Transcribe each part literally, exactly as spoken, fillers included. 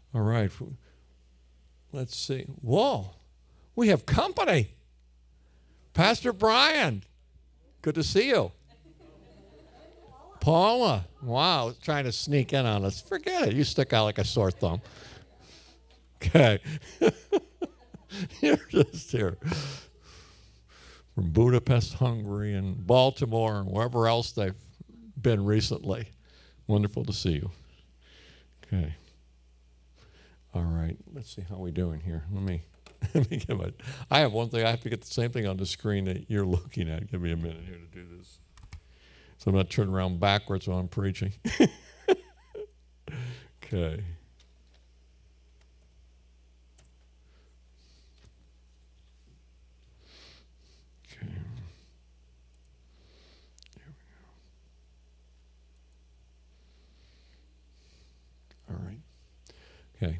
All right. Let's see. Whoa, we have company. Pastor Brian, good to see you. Paula, wow, trying to sneak in on us. Forget it. You stick out like a sore thumb. Okay. You're just here. From Budapest, Hungary, and Baltimore, and wherever else they've been recently. Wonderful to see you. Okay. All right. Let's see how we're doing here. Let me, let me get my, I have one thing. I have to get the same thing on the screen that you're looking at. Give me a minute here to do this. So I'm not turning around backwards while I'm preaching. Okay. Okay. There we go. All right. Okay.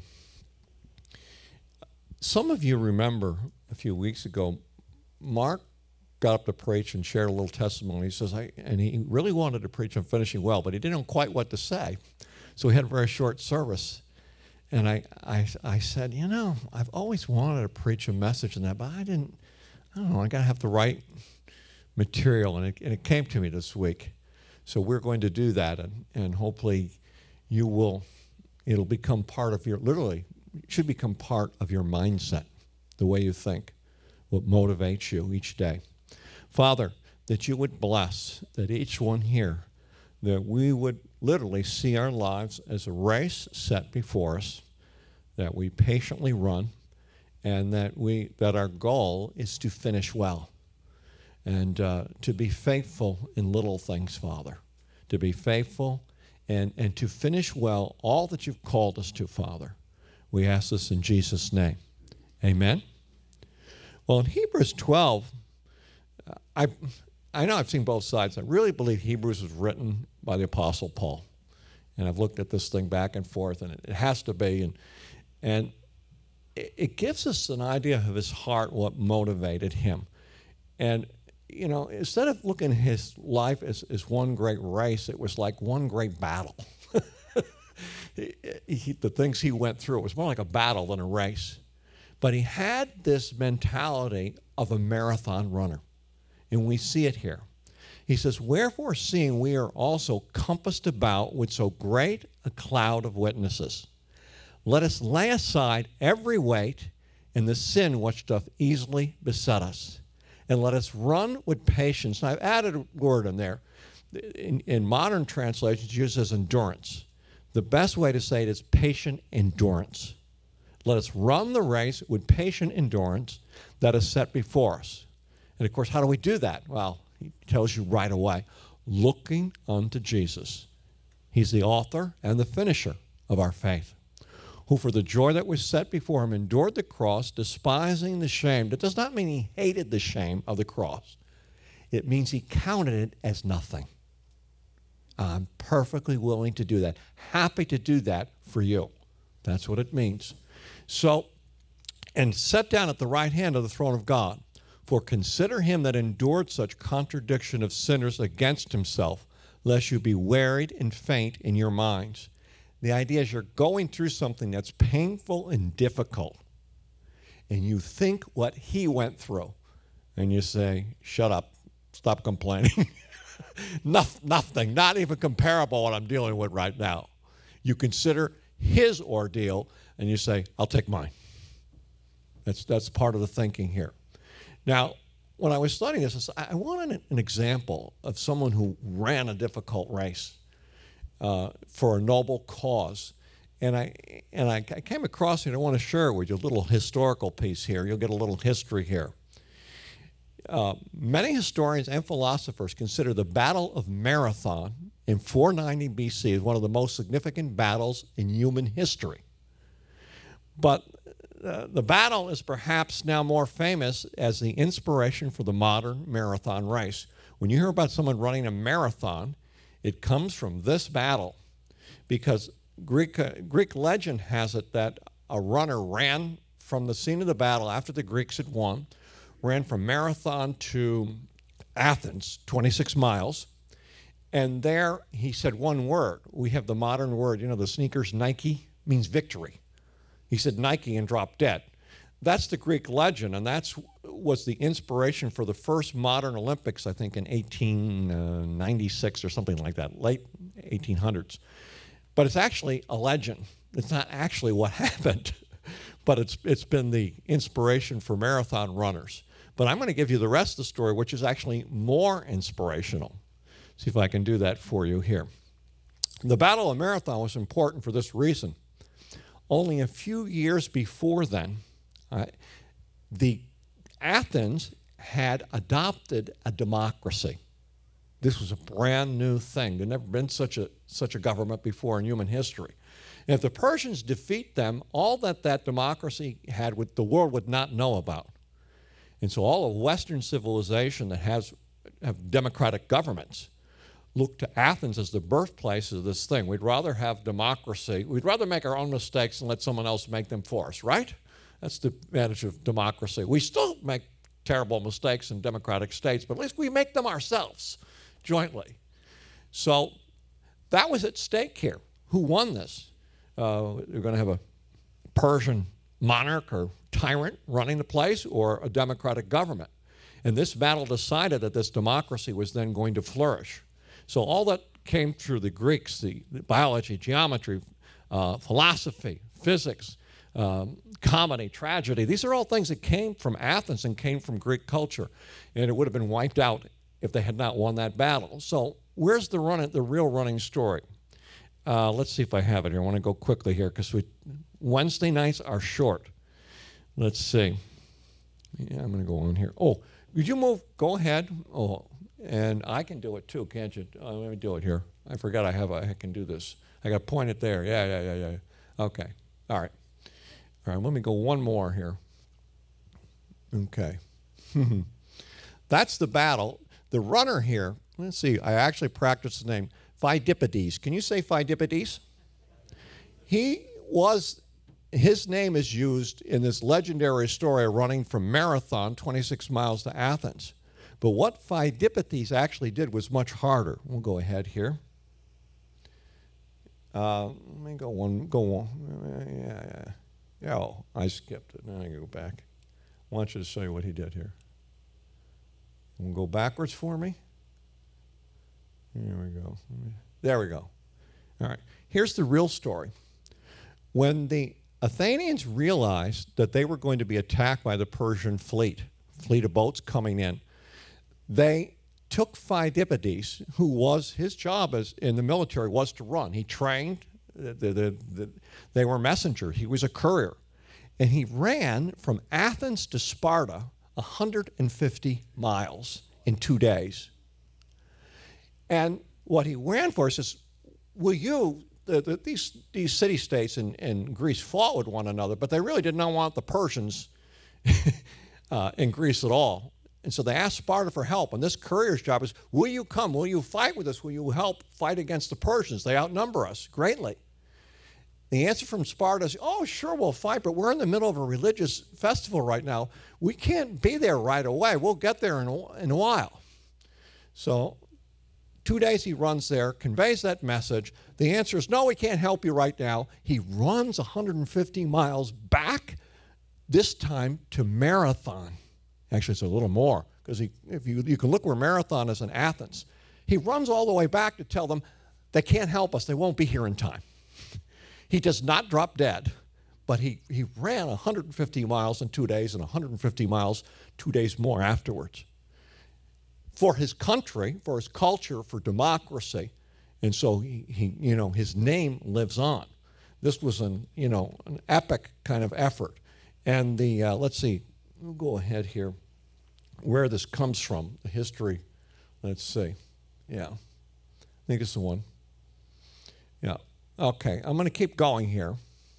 Some of you remember a few weeks ago, Mark got up to preach and shared a little testimony. He says, I, and he really wanted to preach on finishing well, but he didn't know quite what to say. So we had a very short service. And I, I, I said, you know, I've always wanted to preach a message on that, but I didn't, I don't know, I got to have the right material. And it, and it came to me this week. So we're going to do that, and, and hopefully you will, it'll become part of your, literally, it should become part of your mindset, the way you think, what motivates you each day. Father, that you would bless, that each one here, that we would literally see our lives as a race set before us, that we patiently run, and that we that our goal is to finish well, and uh, to be faithful in little things, Father, to be faithful and, and to finish well all that you've called us to, Father. We ask this in Jesus' name. Amen. Well, in Hebrews twelve, I I know I've seen both sides. I really believe Hebrews was written by the Apostle Paul. And I've looked at this thing back and forth, and it, it has to be. And, and it, it gives us an idea of his heart, what motivated him. And, you know, instead of looking at his life as, as one great race, it was like one great battle. he, he, the things he went through, it was more like a battle than a race. But he had this mentality of a marathon runner. And we see it here. He says, wherefore, seeing we are also compassed about with so great a cloud of witnesses, let us lay aside every weight and the sin which doth easily beset us, and let us run with patience. And I've added a word in there. In, in modern translations, it uses endurance. The best way to say it is patient endurance. Let us run the race with patient endurance that is set before us. And, of course, how do we do that? Well, he tells you right away, looking unto Jesus. He's the author and the finisher of our faith, who for the joy that was set before him endured the cross, despising the shame. That does not mean he hated the shame of the cross. It means he counted it as nothing. I'm perfectly willing to do that, happy to do that for you. That's what it means. So, and set down at the right hand of the throne of God. For consider him that endured such contradiction of sinners against himself, lest you be wearied and faint in your minds. The idea is you're going through something that's painful and difficult, and you think what he went through, and you say, shut up, stop complaining. Nothing, not even comparable to what I'm dealing with right now. You consider his ordeal, and you say, I'll take mine. That's, that's part of the thinking here. Now, when I was studying this, I wanted an example of someone who ran a difficult race uh, for a noble cause. And I and I, I came across it, and I want to share it with you, a little historical piece here. You'll get a little history here. Uh, many historians and philosophers consider the Battle of Marathon in four ninety B C as one of the most significant battles in human history. But Uh, the battle is perhaps now more famous as the inspiration for the modern marathon race. When you hear about someone running a marathon, it comes from this battle, because Greek, uh, Greek legend has it that a runner ran from the scene of the battle after the Greeks had won, ran from Marathon to Athens, twenty-six miles, and there he said one word. We have the modern word, you know, the sneakers Nike means victory. He said Nike and dropped dead. That's the Greek legend, and that's was the inspiration for the first modern Olympics, I think in eighteen ninety-six or something like that, late eighteen hundreds. But it's actually a legend. It's not actually what happened, but it's it's been the inspiration for marathon runners. But I'm going to give you the rest of the story, which is actually more inspirational. See if I can do that for you here. The Battle of Marathon was important for this reason. Only a few years before then, uh, the Athens had adopted a democracy. This was a brand new thing. There'd never been such a such a government before in human history. And if the Persians defeat them, all that that democracy had, with the world would not know about. And so all of Western civilization that has have democratic governments look to Athens as the birthplace of this thing. We'd rather have democracy. We'd rather make our own mistakes and let someone else make them for us, right? That's the advantage of democracy. We still make terrible mistakes in democratic states, but at least we make them ourselves jointly. So that was at stake here. Who won this? Uh, they're going to have a Persian monarch or tyrant running the place, or a democratic government. And this battle decided that this democracy was then going to flourish. So all that came through the Greeks, the, the biology, geometry, uh, philosophy, physics, um, comedy, tragedy, these are all things that came from Athens and came from Greek culture. And it would have been wiped out if they had not won that battle. So where's the, run, the real running story? Uh, let's see if I have it here. I want to go quickly here because Wednesday nights are short. Let's see. Yeah, I'm going to go on here. Oh, would you move? Go ahead. Oh, and I can do it too, can't you? Oh, let me do it here. I forgot I have. A, I can do this. I got to point it there. Yeah, yeah, yeah, yeah. Okay. All right. All right. Let me go one more here. Okay. That's the battle. The runner here. Let's see. I actually practiced the name Pheidippides. Can you say Pheidippides? He was. His name is used in this legendary story running from Marathon, twenty-six miles to Athens. But what Pheidippides actually did was much harder. We'll go ahead here. Uh, let me go one, go on. Yeah, yeah. Yeah, oh, I skipped it. Now I go back. I want you to show you what he did here. We'll go backwards for me. Here we go. There we go. All right. Here's the real story. When the Athenians realized that they were going to be attacked by the Persian fleet, fleet of boats coming in, they took Pheidippides, who was, his job as in the military was to run. He trained, the, the, the, they were messengers, he was a courier. And he ran from Athens to Sparta one hundred fifty miles in two days. And what he ran for is, will you, the, the, these, these city-states in, in Greece fought with one another, but they really did not want the Persians uh, in Greece at all. And so they asked Sparta for help. And this courier's job is, will you come? Will you fight with us? Will you help fight against the Persians? They outnumber us greatly. The answer from Sparta is, oh, sure, we'll fight, but we're in the middle of a religious festival right now. We can't be there right away. We'll get there in a, in a while. So two days he runs there, conveys that message. The answer is, no, we can't help you right now. He runs one hundred fifty miles back, this time to Marathon. Actually, it's a little more, because if you, you can look where Marathon is in Athens. He runs all the way back to tell them they can't help us. They won't be here in time. He does not drop dead, but he, he ran one hundred fifty miles in two days and one hundred fifty miles two days more afterwards. For his country, for his culture, for democracy. And so he, he you know, his name lives on. This was an, you know, an epic kind of effort. And the, uh, let's see, we'll go ahead here, where this comes from, the history. Let's see. Yeah. I think it's the one. Yeah. Okay. I'm going to keep going here.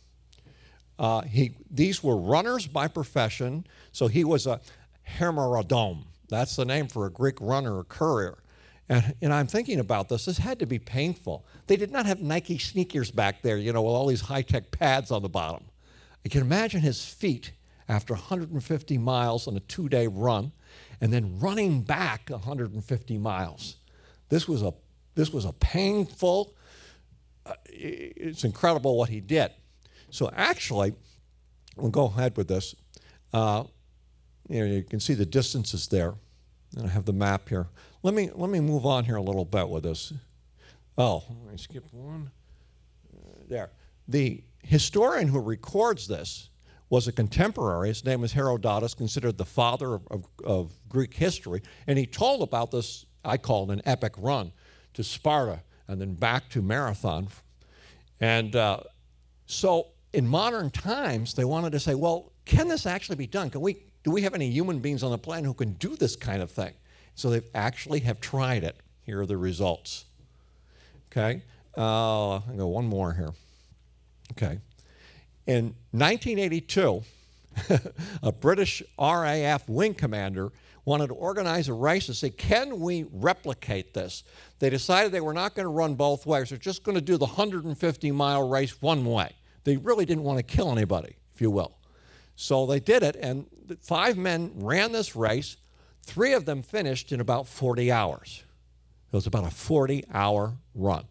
Uh, he, these were runners by profession. So he was a hemerodome. That's the name for a Greek runner or courier. And, and I'm thinking about this. This had to be painful. They did not have Nike sneakers back there, you know, with all these high-tech pads on the bottom. I can imagine his feet after one hundred fifty miles on a two-day run, and then running back one hundred fifty miles. This was a, this was a painful, uh, it's incredible what he did. So actually, we'll go ahead with this. Uh, you know, you can see the distances there. And I have the map here. Let me let me move on here a little bit with this. Oh, I skipped one. Uh, there. The historian who records this was a contemporary. His name is Herodotus, considered the father of, of, of Greek history. And he told about this, I call it an epic run, to Sparta and then back to Marathon. And uh, so in modern times, they wanted to say, well, can this actually be done? Can we, do we have any human beings on the planet who can do this kind of thing? So they actually have tried it. Here are the results. Okay, uh, I'll go one more here. Okay, in nineteen eighty-two, a British R A F wing commander wanted to organize a race to say, can we replicate this? They decided they were not going to run both ways. They're just going to do the one hundred fifty mile race one way. They really didn't want to kill anybody, if you will. So they did it, and five men ran this race. Three of them finished in about forty hours. It was about a forty hour run.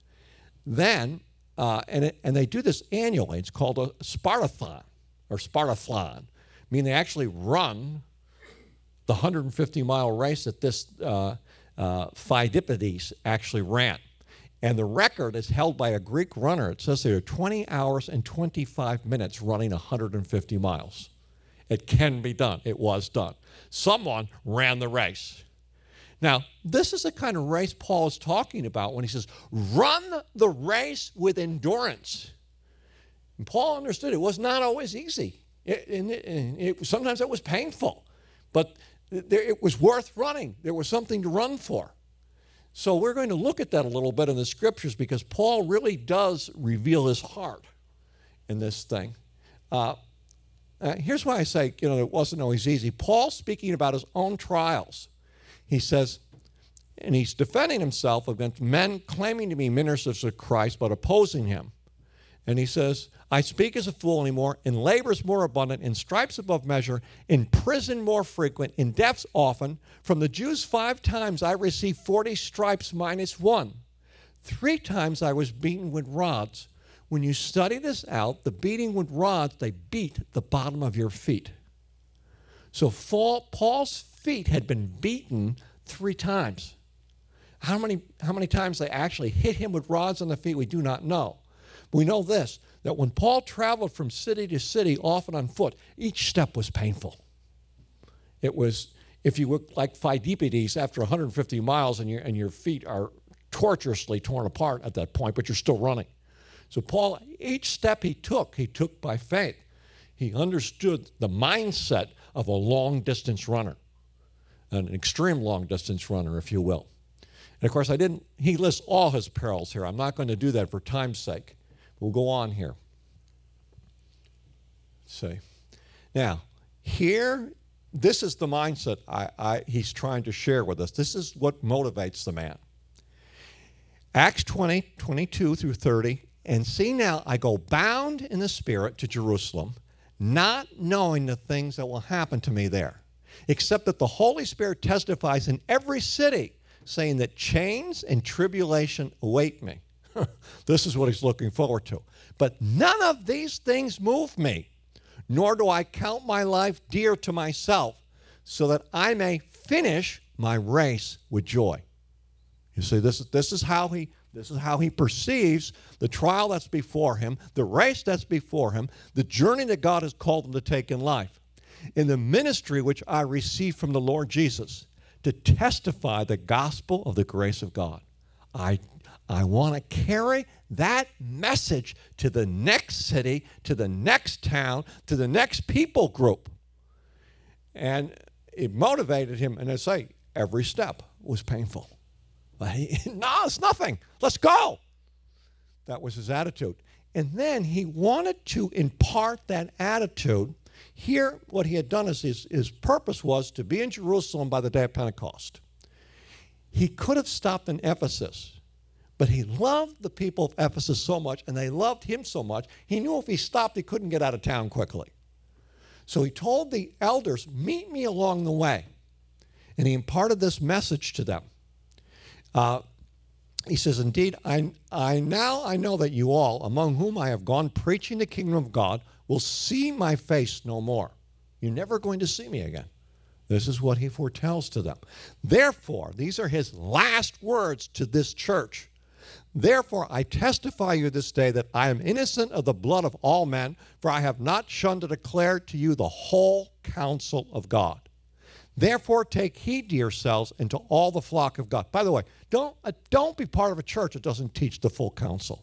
Then, uh, and, it, and they do this annually. It's called a Spartathon, or Spartathlon, meaning they actually run the one hundred fifty mile race that this uh, uh, Pheidippides actually ran. And the record is held by a Greek runner. It says there are twenty hours and twenty-five minutes running one hundred fifty miles. It can be done. It was done. Someone ran the race. Now, this is the kind of race Paul is talking about when he says, run the race with endurance. And Paul understood it was not always easy. It, and it, and it, sometimes it was painful. But there, it was worth running. There was something to run for. So we're going to look at that a little bit in the scriptures because Paul really does reveal his heart in this thing. Uh, uh, here's why I say, you know, it wasn't always easy. Paul, speaking about his own trials, he says, and he's defending himself against men claiming to be ministers of Christ but opposing him. And he says, I speak as a fool anymore, in labors more abundant, in stripes above measure, in prison more frequent, in deaths often. From the Jews five times I received forty stripes minus one. Three times I was beaten with rods. When you study this out, the beating with rods, they beat the bottom of your feet. So Paul's feet had been beaten three times. How many, how many times they actually hit him with rods on the feet, we do not know. We know this, that when Paul traveled from city to city, often on foot, each step was painful. It was, if you were like Pheidippides after one hundred fifty miles and your, and your feet are tortuously torn apart at that point, but you're still running. So Paul, each step he took, he took by faith. He understood the mindset of a long-distance runner, an extreme long-distance runner, if you will. And, of course, I didn't, he lists all his perils here. I'm not going to do that for time's sake. We'll go on here. Let's see. Now, here, this is the mindset I, I, he's trying to share with us. This is what motivates the man. Acts twenty, twenty-two through thirty, and see now, I go bound in the Spirit to Jerusalem, not knowing the things that will happen to me there, except that the Holy Spirit testifies in every city, saying that chains and tribulation await me. This is what he's looking forward to. But none of these things move me, nor do I count my life dear to myself, so that I may finish my race with joy. You see, this is, this is how he This is how he perceives the trial that's before him, the race that's before him, the journey that God has called him to take in life. In the ministry which I received from the Lord Jesus, to testify the gospel of the grace of God. I, I want to carry that message to the next city, to the next town, to the next people group. And it motivated him, and I say, every step was painful. But he, no, it's nothing. Let's go. That was his attitude. And then he wanted to impart that attitude. Here, what he had done is his, his purpose was to be in Jerusalem by the day of Pentecost. He could have stopped in Ephesus, but he loved the people of Ephesus so much, and they loved him so much, he knew if he stopped, he couldn't get out of town quickly. So he told the elders, meet me along the way. And he imparted this message to them. Uh, He says, indeed, I, I now I know that you all, among whom I have gone preaching the kingdom of God, will see my face no more. You're never going to see me again. This is what he foretells to them. Therefore, these are his last words to this church. Therefore, I testify you this day that I am innocent of the blood of all men, for I have not shunned to declare to you the whole counsel of God. Therefore, take heed to yourselves and to all the flock of God. By the way, don't, uh, don't be part of a church that doesn't teach the full counsel.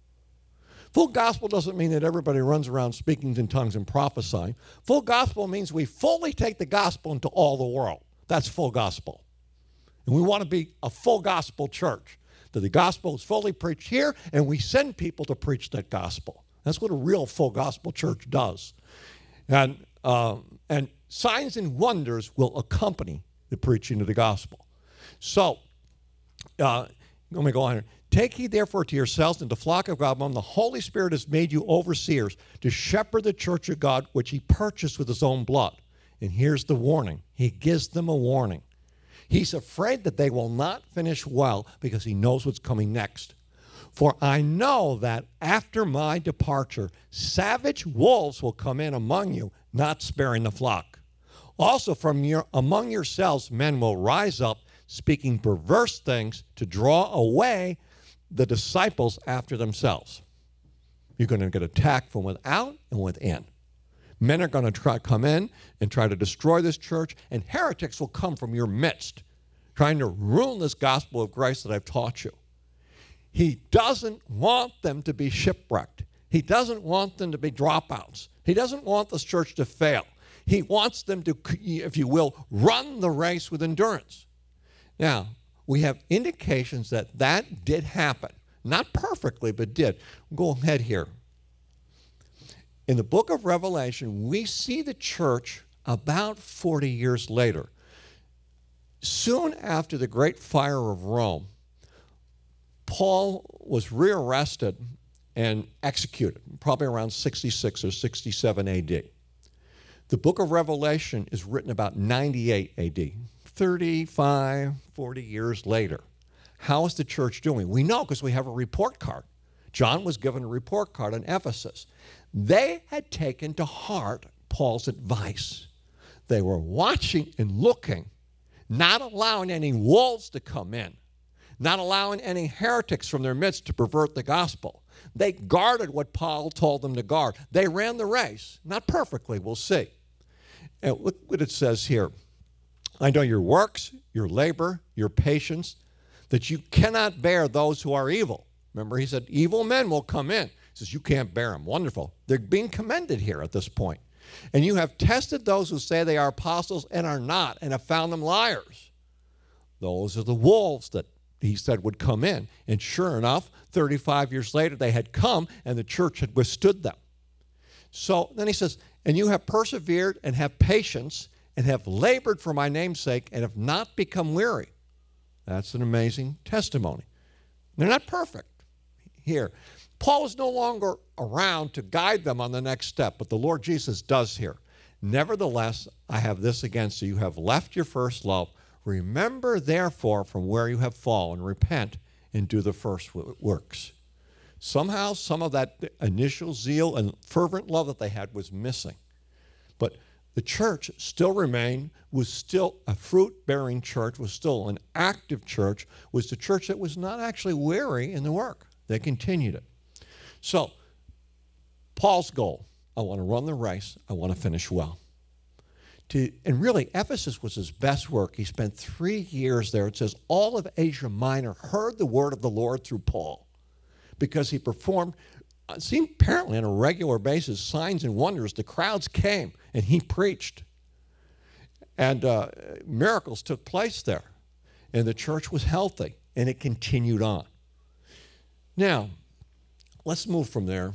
Full gospel doesn't mean that everybody runs around speaking in tongues and prophesying. Full gospel means we fully take the gospel into all the world. That's full gospel. And we want to be a full gospel church, that the gospel is fully preached here, and we send people to preach that gospel. That's what a real full gospel church does. And, uh, and signs and wonders will accompany the preaching of the gospel. So, uh, let me go on here. Take heed therefore to yourselves and the flock of God, whom the Holy Spirit has made you overseers, to shepherd the church of God, which he purchased with his own blood. And here's the warning. He gives them a warning. He's afraid that they will not finish well because he knows what's coming next. For I know that after my departure, savage wolves will come in among you, not sparing the flock. Also from your among yourselves men will rise up, speaking perverse things to draw away the disciples after themselves. You're going to get attacked from without and within. Men are going to try come in and try to destroy this church, and heretics will come from your midst, trying to ruin this gospel of grace that I've taught you. He doesn't want them to be shipwrecked. He doesn't want them to be dropouts. He doesn't want this church to fail. He wants them to, if you will, run the race with endurance. Now, we have indications that that did happen. Not perfectly, but did. Go ahead here. In the book of Revelation, we see the church about forty years later. Soon after the great fire of Rome, Paul was rearrested and executed, probably around sixty-six or sixty-seven A D. The book of Revelation is written about ninety-eight A D, thirty-five, forty years later. How is the church doing? We know because we have a report card. John was given a report card in Ephesus. They had taken to heart Paul's advice. They were watching and looking, not allowing any wolves to come in, not allowing any heretics from their midst to pervert the gospel. They guarded what Paul told them to guard. They ran the race. Not perfectly, we'll see. And look what it says here. I know your works, your labor, your patience, that you cannot bear those who are evil. Remember, he said, evil men will come in. He says, you can't bear them. Wonderful. They're being commended here at this point. And you have tested those who say they are apostles and are not, and have found them liars. Those are the wolves that he said would come in. And sure enough, thirty-five years later, they had come, and the church had withstood them. So then he says, and you have persevered and have patience and have labored for my name's sake and have not become weary. That's an amazing testimony. They're not perfect here. Paul is no longer around to guide them on the next step, but the Lord Jesus does here. Nevertheless, I have this against you. You have left your first love. Remember, therefore, from where you have fallen, repent and do the first works. Somehow, some of that initial zeal and fervent love that they had was missing. But the church still remained, was still a fruit-bearing church, was still an active church, was the church that was not actually weary in the work. They continued it. So, Paul's goal, I want to run the race, I want to finish well. To, and really, Ephesus was his best work. He spent three years there. It says all of Asia Minor heard the word of the Lord through Paul because he performed, it seemed apparently on a regular basis, signs and wonders. The crowds came and he preached. And uh, miracles took place there. And the church was healthy and it continued on. Now, let's move from there.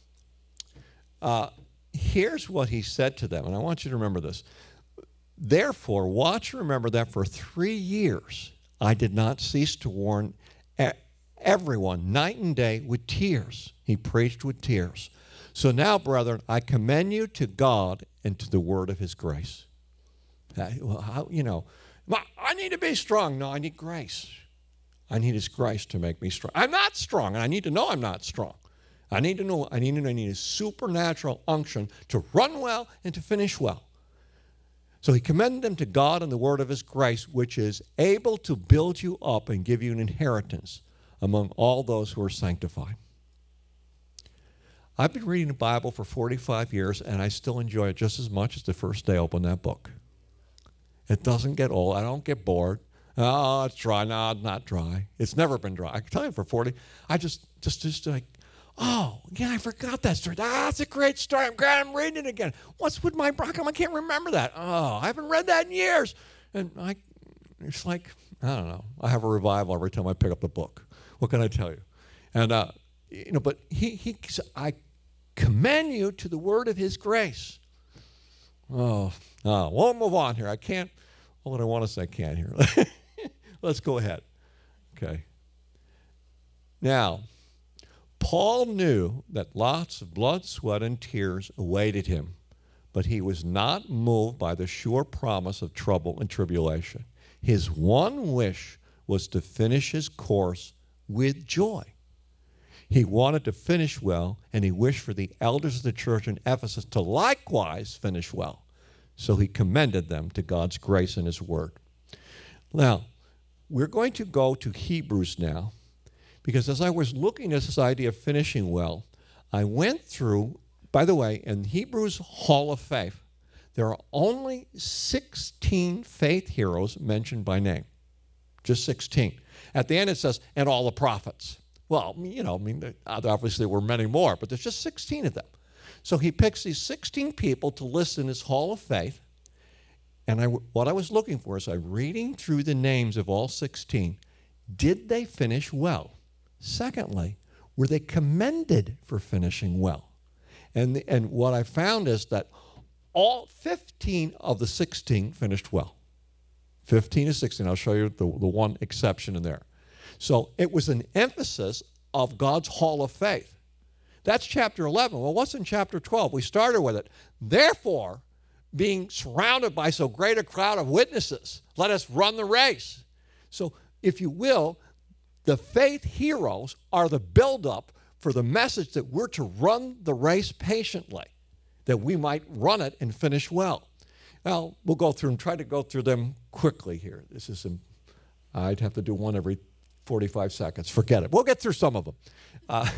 Uh, here's what he said to them, and I want you to remember this. Therefore, watch and remember that for three years I did not cease to warn everyone night and day with tears. He preached with tears. So now, brethren, I commend you to God and to the word of his grace. Uh, well, how, you know, I need to be strong. No, I need grace. I need his grace to make me strong. I'm not strong, and I need to know I'm not strong. I need to know, I need to know I need a supernatural unction to run well and to finish well. So he commended them to God and the word of his grace, which is able to build you up and give you an inheritance among all those who are sanctified. I've been reading the Bible for forty-five years, and I still enjoy it just as much as the first day I opened that book. It doesn't get old. I don't get bored. Oh, it's dry. No, it's not dry. It's never been dry. I can tell you for forty, I just, just, just like, oh, yeah, I forgot that story. Ah, that's a great story. I'm glad I'm reading it again. What's with my Broncom? I can't remember that. Oh, I haven't read that in years. And I, it's like, I don't know. I have a revival every time I pick up the book. What can I tell you? And, uh, you know, but he, he, I commend you to the word of his grace. Oh, oh, we'll move on here. I can't, well, what I want to say I can't here. Let's go ahead. Okay. Now, Paul knew that lots of blood, sweat, and tears awaited him, but he was not moved by the sure promise of trouble and tribulation. His one wish was to finish his course with joy. He wanted to finish well, and he wished for the elders of the church in Ephesus to likewise finish well. So he commended them to God's grace and his word. Now, we're going to go to Hebrews now, because as I was looking at this idea of finishing well, I went through, by the way, in Hebrews Hall of Faith, there are only sixteen faith heroes mentioned by name. Just sixteen. At the end it says, and all the prophets. Well, you know, I mean, obviously there were many more, but there's just sixteen of them. So he picks these sixteen people to list in his Hall of Faith, and I, what I was looking for is I'm reading through the names of all sixteen. Did they finish well? Secondly, were they commended for finishing well? And, the, and what I found is that all fifteen of the sixteen finished well. fifteen to sixteen. I'll show you the, the one exception in there. So it was an emphasis of God's Hall of Faith. That's chapter eleven. Well, what's in chapter twelve? We started with it. Therefore, being surrounded by so great a crowd of witnesses, let us run the race. So, if you will, the faith heroes are the buildup for the message that we're to run the race patiently, that we might run it and finish well. Well, we'll go through and try to go through them quickly here. This is, some, I'd have to do one every forty-five seconds. Forget it. We'll get through some of them. Uh,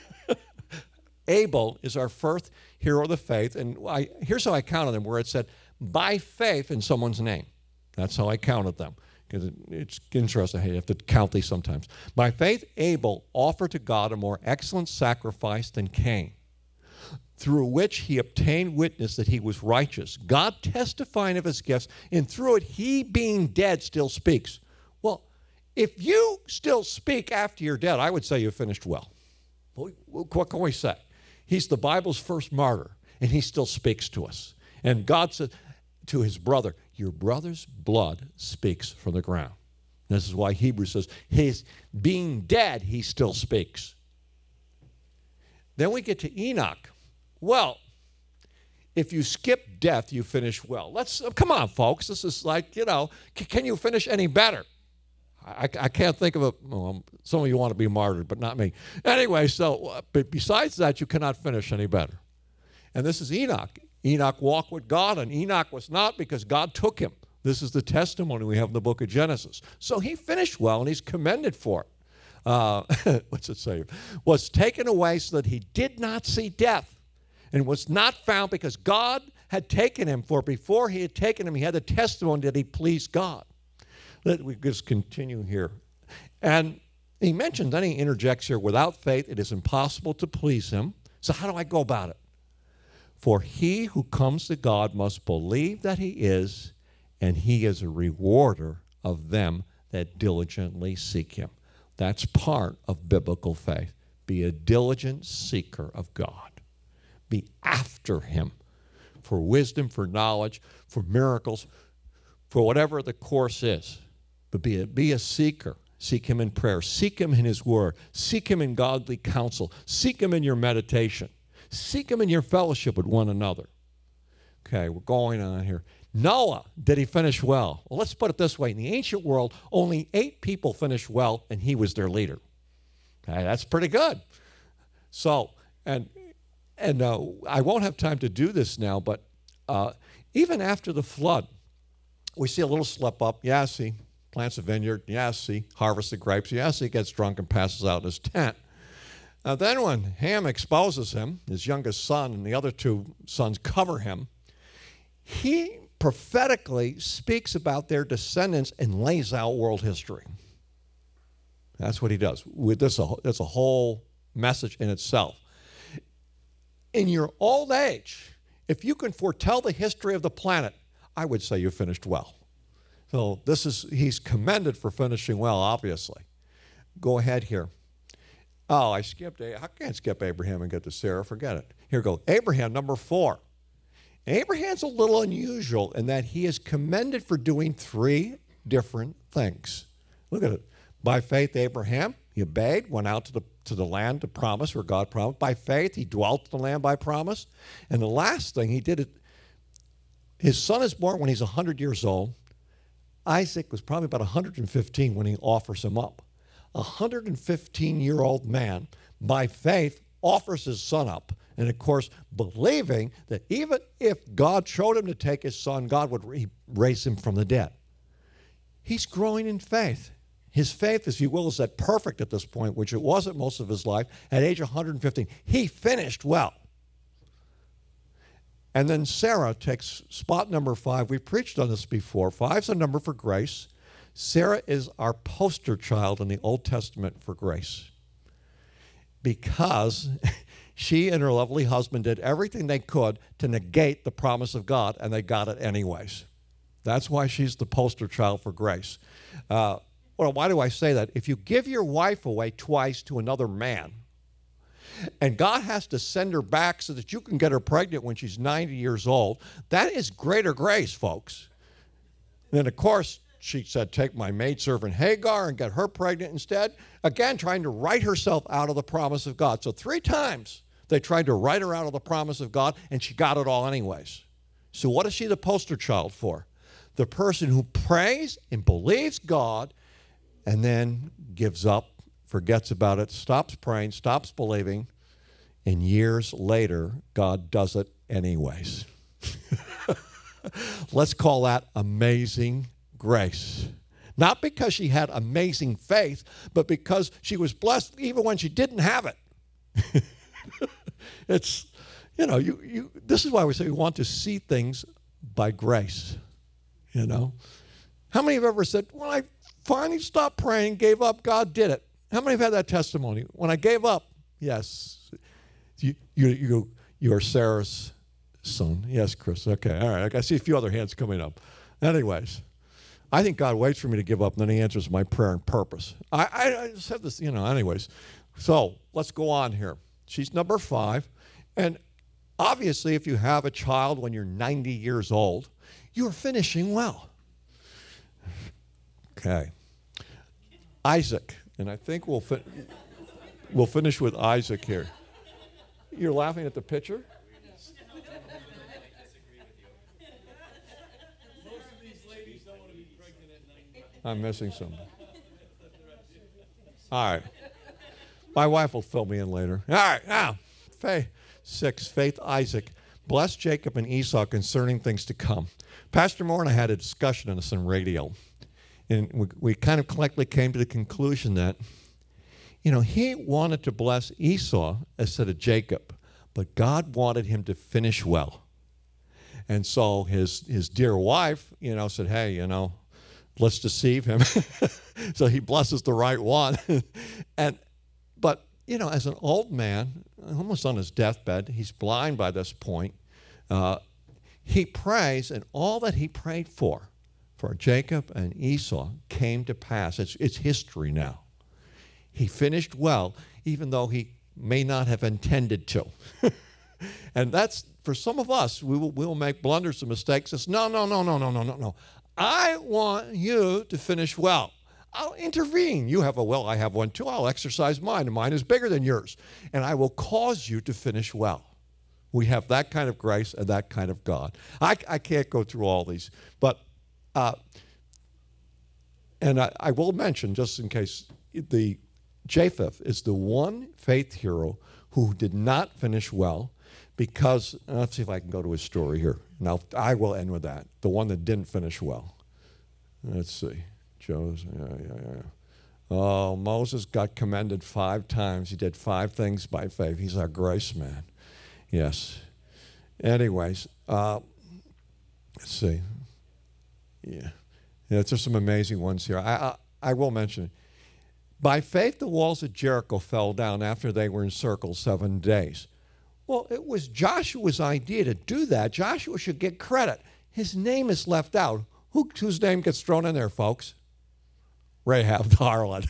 Abel is our first hero of the faith, and I, here's how I counted them, where it said, by faith in someone's name. That's how I counted them, because it, it's interesting. Hey, you have to count these sometimes. By faith, Abel offered to God a more excellent sacrifice than Cain, through which he obtained witness that he was righteous, God testifying of his gifts, and through it he, being dead, still speaks. Well, if you still speak after you're dead, I would say you finished well. What can we say? He's the Bible's first martyr, and he still speaks to us. And God said to his brother, your brother's blood speaks from the ground. And this is why Hebrews says, his being dead, he still speaks. Then we get to Enoch. Well, if you skip death, you finish well. Let's, come on, folks. This is like, you know, can you finish any better? I, I can't think of a, well, some of you want to be martyred, but not me. Anyway, so, uh, but besides that, you cannot finish any better. And this is Enoch. Enoch walked with God, and Enoch was not because God took him. This is the testimony we have in the book of Genesis. So he finished well, and he's commended for it. Uh, what's it say? Was taken away so that he did not see death, and was not found because God had taken him, for before he had taken him, he had the testimony that he pleased God. Let we just continue here. And he mentioned, then he interjects here, without faith it is impossible to please him. So how do I go about it? For he who comes to God must believe that he is, and he is a rewarder of them that diligently seek him. That's part of biblical faith. Be a diligent seeker of God. Be after him for wisdom, for knowledge, for miracles, for whatever the course is. But be a, be a seeker. Seek him in prayer. Seek him in his word. Seek him in godly counsel. Seek him in your meditation. Seek him in your fellowship with one another. Okay, we're going on here. Noah, did he finish well? Well, let's put it this way. In the ancient world, only eight people finished well, and he was their leader. Okay, that's pretty good. So, and and uh, I won't have time to do this now, but uh, even after the flood, we see a little slip up. Yes, he plants a vineyard. Yes, he harvests the grapes. Yes, he gets drunk and passes out in his tent. Now, then when Ham exposes him, his youngest son, and the other two sons cover him, he prophetically speaks about their descendants and lays out world history. That's what he does. With this, that's a whole message in itself. In your old age, if you can foretell the history of the planet, I would say you finished well. So this is, he's commended for finishing well, obviously. Go ahead here. Oh, I skipped, I can't skip Abraham and get to Sarah, forget it. Here we go, Abraham, number four. Abraham's a little unusual in that he is commended for doing three different things. Look at it. By faith, Abraham, he obeyed, went out to the, to the land to promise where God promised. By faith, he dwelt in the land by promise. And the last thing, he did it, his son is born when he's one hundred years old. Isaac was probably about one hundred fifteen when he offers him up. A one hundred fifteen-year-old man, by faith, offers his son up. And, of course, believing that even if God showed him to take his son, God would raise him from the dead. He's growing in faith. His faith, if you will, is at perfect at this point, which it wasn't most of his life. At age one hundred fifteen, he finished well. And then Sarah takes spot number five. We preached on this before. Five's a number for grace. Sarah is our poster child in the Old Testament for grace, because she and her lovely husband did everything they could to negate the promise of God, and they got it anyways. That's why she's the poster child for grace. Uh, well, why do I say that? If you give your wife away twice to another man, and God has to send her back so that you can get her pregnant when she's ninety years old, that is greater grace, folks. And then, of course, she said, take my maidservant Hagar and get her pregnant instead. Again, trying to write herself out of the promise of God. So three times they tried to write her out of the promise of God, and she got it all anyways. So what is she the poster child for? The person who prays and believes God and then gives up, forgets about it, stops praying, stops believing, and years later, God does it anyways. Let's call that amazing grace. Not because she had amazing faith, but because she was blessed even when she didn't have it. It's, you know, you, you. This is why we say we want to see things by grace, you know. How many have ever said, when I finally stopped praying, gave up, God did it? How many have had that testimony? When I gave up, yes. You, you, you, you are Sarah's son. Yes, Chris. Okay, all right. I see a few other hands coming up. Anyways, I think God waits for me to give up, and then he answers my prayer and purpose. I, I, I just have this, you know, anyways. So let's go on here. She's number five. And obviously, if you have a child when you're ninety years old, you're finishing well. Okay. Isaac. And I think we'll, fi- we'll finish with Isaac here. You're laughing at the picture? I'm missing something. All right. My wife will fill me in later. All right, now, faith. Six, faith, Isaac. Bless Jacob and Esau concerning things to come. Pastor Moore and I had a discussion on this on radio. And we, we kind of collectively came to the conclusion that, you know, he wanted to bless Esau instead of Jacob, but God wanted him to finish well. And so his, his dear wife, you know, said, hey, you know, let's deceive him. So he blesses the right one. and But, you know, as an old man, almost on his deathbed, he's blind by this point, uh, he prays, and all that he prayed for, for Jacob and Esau, came to pass. It's, it's history now. He finished well, even though he may not have intended to. And that's, for some of us, we will, we will make blunders and mistakes. It's, no, no, no, no, no, no, no, no. I want you to finish well. I'll intervene. You have a will, I have one too. I'll exercise mine, and mine is bigger than yours. And I will cause you to finish well. We have that kind of grace and that kind of God. I, I can't go through all these, but, uh, and I, I will mention, just in case, the Japheth is the one faith hero who did not finish well because, let's see if I can go to his story here. Now, I will end with that. The one that didn't finish well. Let's see. Joseph, yeah, yeah, yeah. Oh, Moses got commended five times. He did five things by faith. He's our grace man. Yes. Anyways, uh, let's see. Yeah. Yeah, there's some amazing ones here. I, I, I will mention, by faith the walls of Jericho fell down after they were encircled seven days. Well, it was Joshua's idea to do that. Joshua should get credit. His name is left out. Who, whose name gets thrown in there, folks? Rahab the harlot.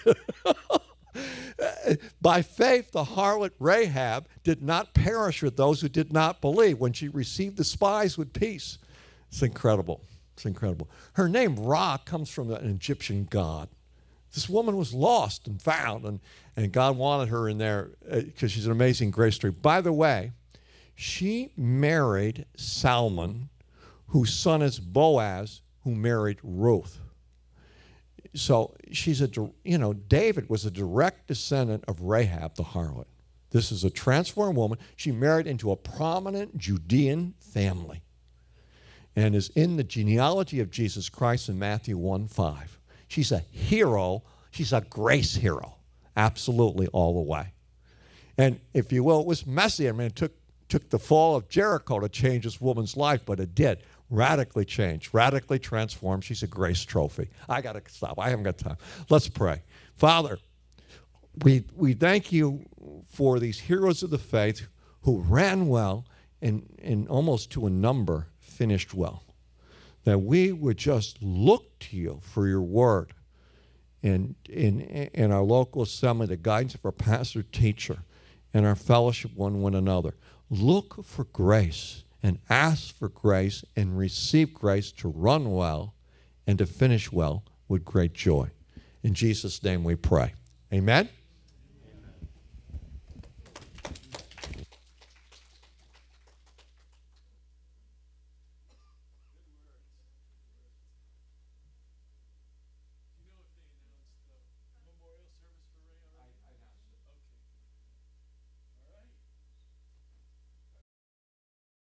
By faith, the harlot Rahab did not perish with those who did not believe when she received the spies with peace. It's incredible. It's incredible. Her name, Ra, comes from an Egyptian god. This woman was lost and found, and, and God wanted her in there because uh, she's an amazing grace story. By the way, she married Salmon, whose son is Boaz, who married Ruth. So she's a, you know, David was a direct descendant of Rahab the harlot. This is a transformed woman. She married into a prominent Judean family and is in the genealogy of Jesus Christ in Matthew one five. She's a hero. She's a grace hero, absolutely all the way. And if you will, it was messy. I mean, it took, took the fall of Jericho to change this woman's life, but it did. Radically changed, radically transformed. She's a grace trophy. I got to stop. I haven't got time. Let's pray. Father, we, we thank you for these heroes of the faith who ran well and, and almost to a number finished well. That we would just look to you for your word in, in, in our local assembly, the guidance of our pastor teacher, and our fellowship one with another. Look for grace and ask for grace and receive grace to run well and to finish well with great joy. In Jesus' name we pray. Amen.